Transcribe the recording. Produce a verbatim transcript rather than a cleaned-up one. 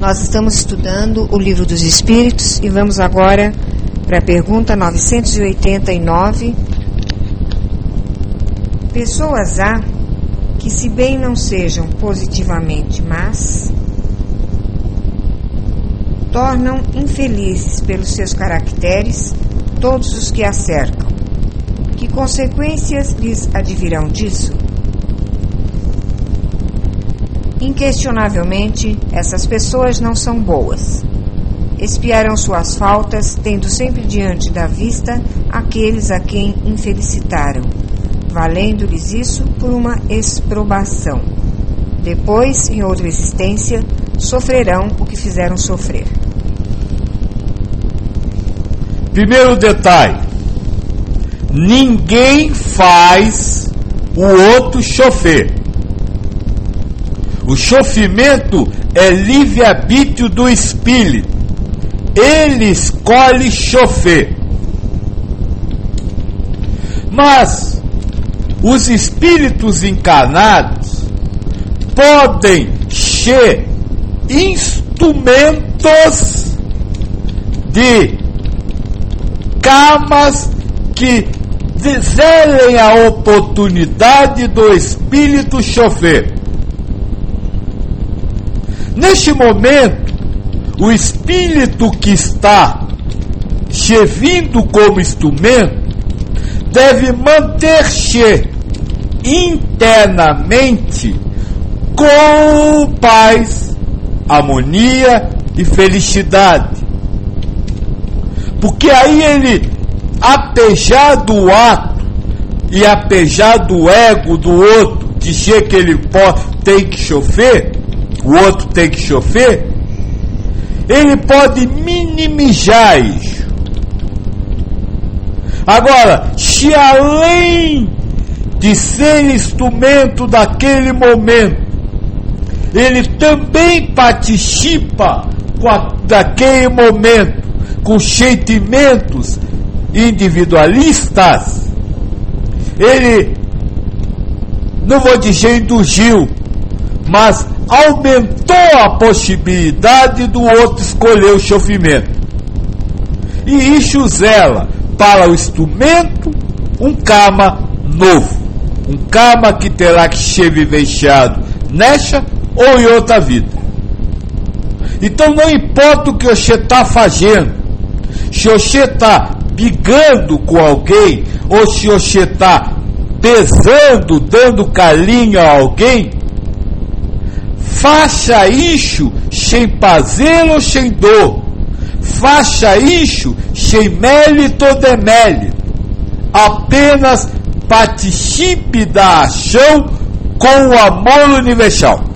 Nós estamos estudando o Livro dos Espíritos e vamos agora para a pergunta novecentos e oitenta e nove. Pessoas há que, se bem não sejam positivamente más, tornam infelizes pelos seus caracteres todos os que a cercam. Que consequências lhes advirão disso? Inquestionavelmente, essas pessoas não são boas. Expiarão suas faltas, tendo sempre diante da vista aqueles a quem infelicitaram, valendo-lhes isso por uma exprobação. Depois, em outra existência, sofrerão o que fizeram sofrer. Primeiro detalhe: ninguém faz o outro chofer. O chofimento é livre-arbítrio do espírito. Ele escolhe chofer. Mas os espíritos encarnados podem ser instrumentos de karmas que zelem a oportunidade do espírito chofer. Neste momento, o espírito que está servindo como instrumento deve manter-se internamente com paz, harmonia e felicidade. Porque aí ele, apesar do ato e apesar do ego do outro dizer que ele pode, tem que chofer, o outro tem que chofer, ele pode minimizar isso. Agora, se além de ser instrumento daquele momento, ele também participa com a, daquele momento com sentimentos individualistas, ele, não vou dizer induziu, mas aumentou a possibilidade do outro escolher o sofrimento. E isso zela para o instrumento um karma novo, um karma que terá que ser vivenciado nessa ou em outra vida. Então não importa o que você está fazendo, se você está brigando com alguém, ou se você está pesando, dando carinho a alguém, faça isso sem prazer ou sem dor. Faça isso sem mérito ou demérito. Apenas participe da ação com o amor universal.